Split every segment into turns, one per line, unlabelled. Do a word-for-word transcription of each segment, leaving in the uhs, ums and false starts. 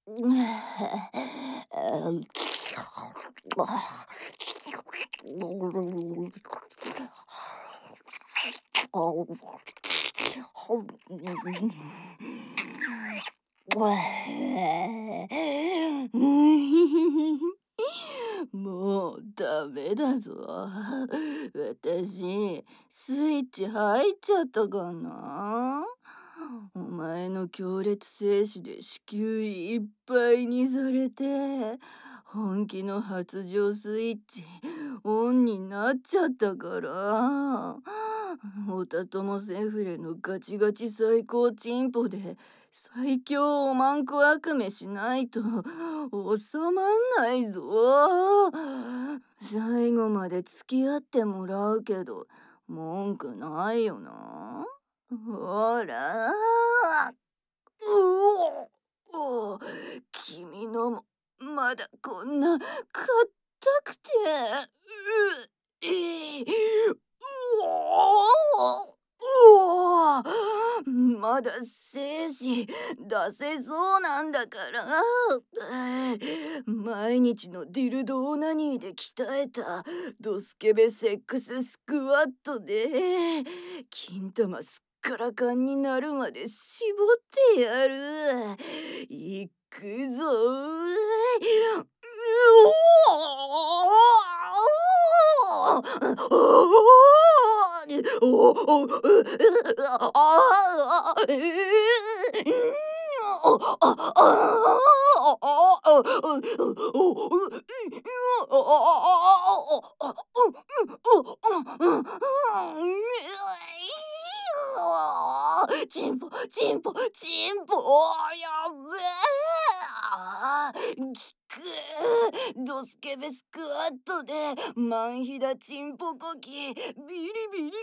もうダメだぞ。私、スイッチ入っちゃったかな。お前の強烈精子で子宮いっぱいにされて、本気の発情スイッチオンになっちゃったから、オタトモセフレのガチガチ最高チンポで最強おまんこ悪夢しないと収まんないぞ。最後まで付き合ってもらうけど文句ないよな。ほら。うおお、君のもまだこんな硬くて、うえうおうお、まだ精子出せそうなんだから。毎日のディルドオナニーで鍛えたドスケベセックススクワットで金玉すっからかんになるまで絞ってやる。いくぞ。うおおおおああえおあああチンポチンポチンポやべえ。あきくドスケベスクワットでマンヒダチンポコキビリビリくる。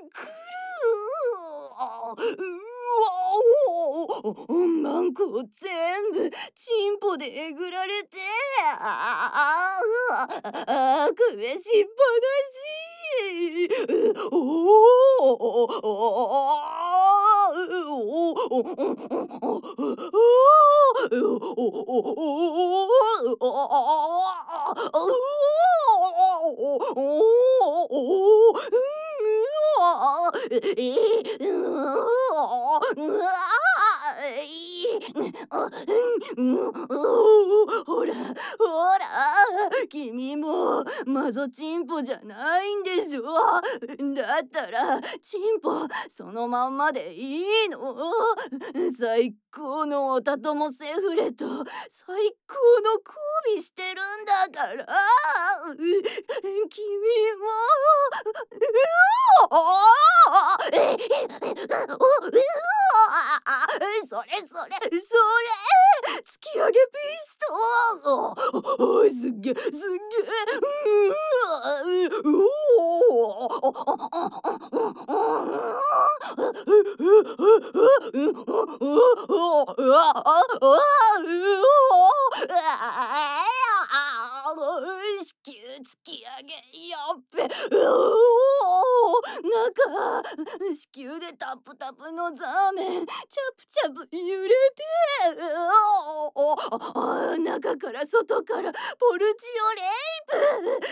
うわおマンコを全部チンポでえぐられて、あああくべしっぱなし。おおおほらほら、君もマゾチンポじゃないんでしょ。だったらチンポそのまんまでいいの。最高のオタトモセフレと最高の交尾してるんだから。君もおおえそれそれそれ突き上げピストル。おおすっげすっげうお子宮突き上げやっべ。うお中子宮でタプタプのザーメンチャプチャプ揺れて、お中から外からポルチオレイプ。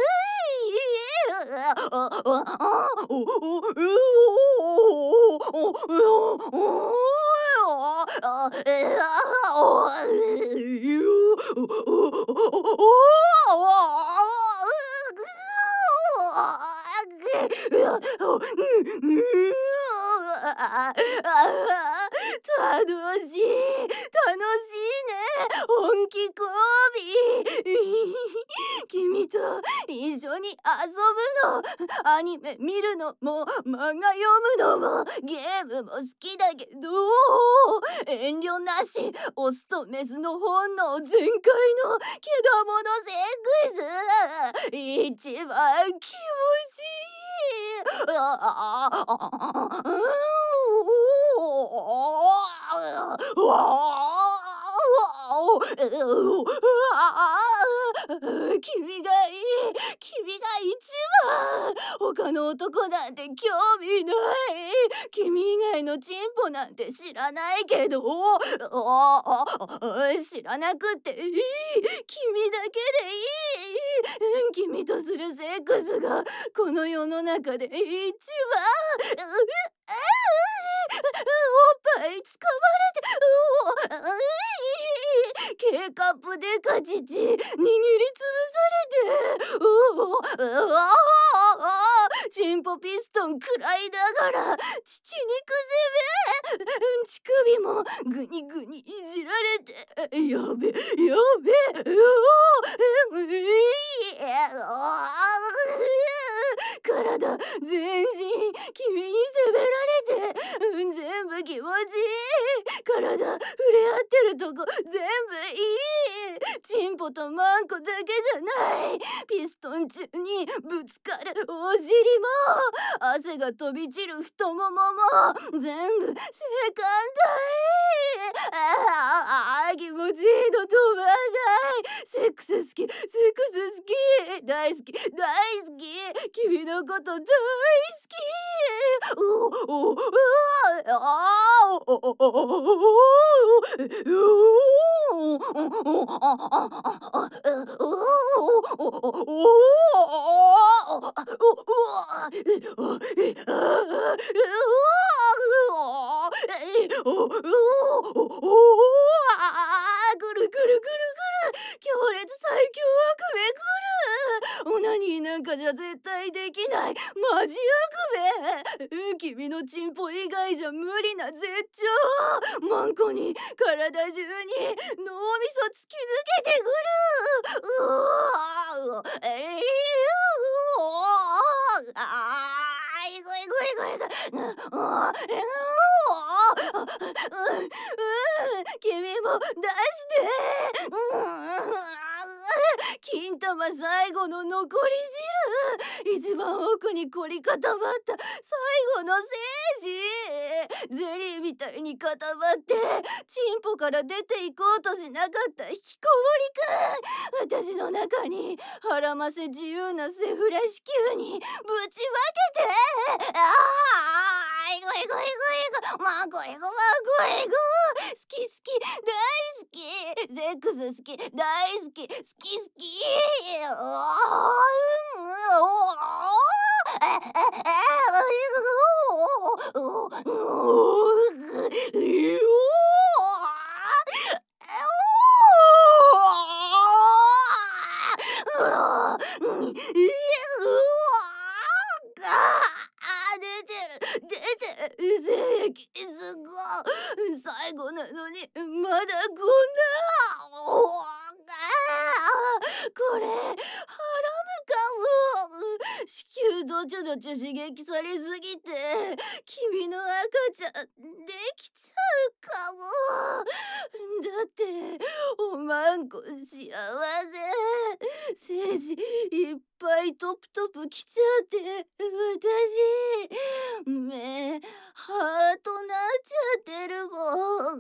楽しい楽しいね本気交尾。君と一緒に遊ぶの、アニメ見るのも漫画読むのもゲームも好きだけど、遠慮なしオスとメスの本能全開のけだものセックス一番気持ちいい。ああああ君がいい、君が一番。他の男なんて興味ない。君以外のチンポなんて知らないけど、おお知らなくていい。君だけでいい。君とするセックスがこの世の中で一番。ううおっぱいつかまれて、うおうい K カップでかちち握りつぶされて、うおうわチンポピストン食らいながら乳肉攻め、乳首もグニグニいじられて、やべやべうおうい体全身君に責められて、うん、全部気持ちいい。体触れ合ってるとこ全部いい。チンポとマンコだけじゃない。ピストン中にぶつかるお尻も汗が飛び散る太ももも全部性感帯。ああ気持ちいいの止まんない。セックス好きセックス好き大好き大好き君のこと大好き。おおおあおおくるくるくるくる強烈最強悪夢くる。オナニーなんかじゃ絶対できないマジ悪夢。君のチンポ以外じゃ無理な絶頂。マンコに体中に脳みそ突き抜けてくる。うわえいうおあいごいごいごいごいあえうお君も出して金玉最後の残り汁、一番奥に凝り固まった最後の精子、ゼリーみたいに固まってチンポから出ていこうとしなかった引きこもりくん、私の中に腹ませ自由なセフレ子宮にぶちまけて、ああいごいごいごいごまごいごまごいご好き好き大好きセックス好き大好き好き好きおお出てる出てる精液すごい最後なのにまだこんなおあこれハラムかも。子宮どちょどちょ刺激されすぎて君の赤ちゃんできちゃうかも。だっておまんこ幸せ精子いっぱいトプトプきちゃって私目ハートなっちゃってるもん。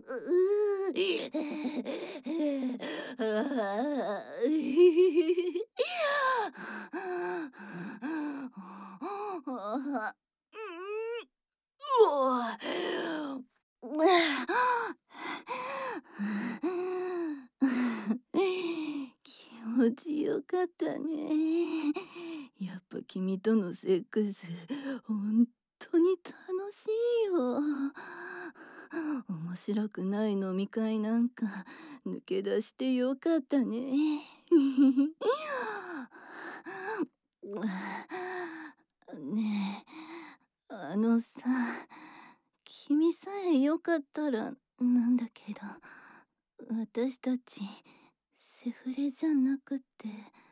気持ちよかったね。やっぱ君とのセックス本当に楽しいよ。面白くない飲み会なんか抜け出してよかったね。ねえ、あのさ、君さえよかったらなんだけど、私たちセフレじゃなくて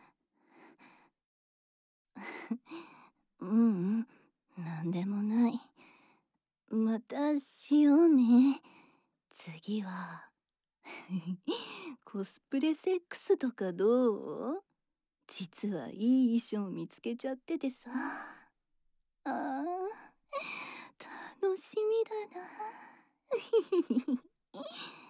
ううん、なんでもない。またしようね。次はコスプレセックスとかどう？実はいい衣装見つけちゃっててさ。あー楽しみだな。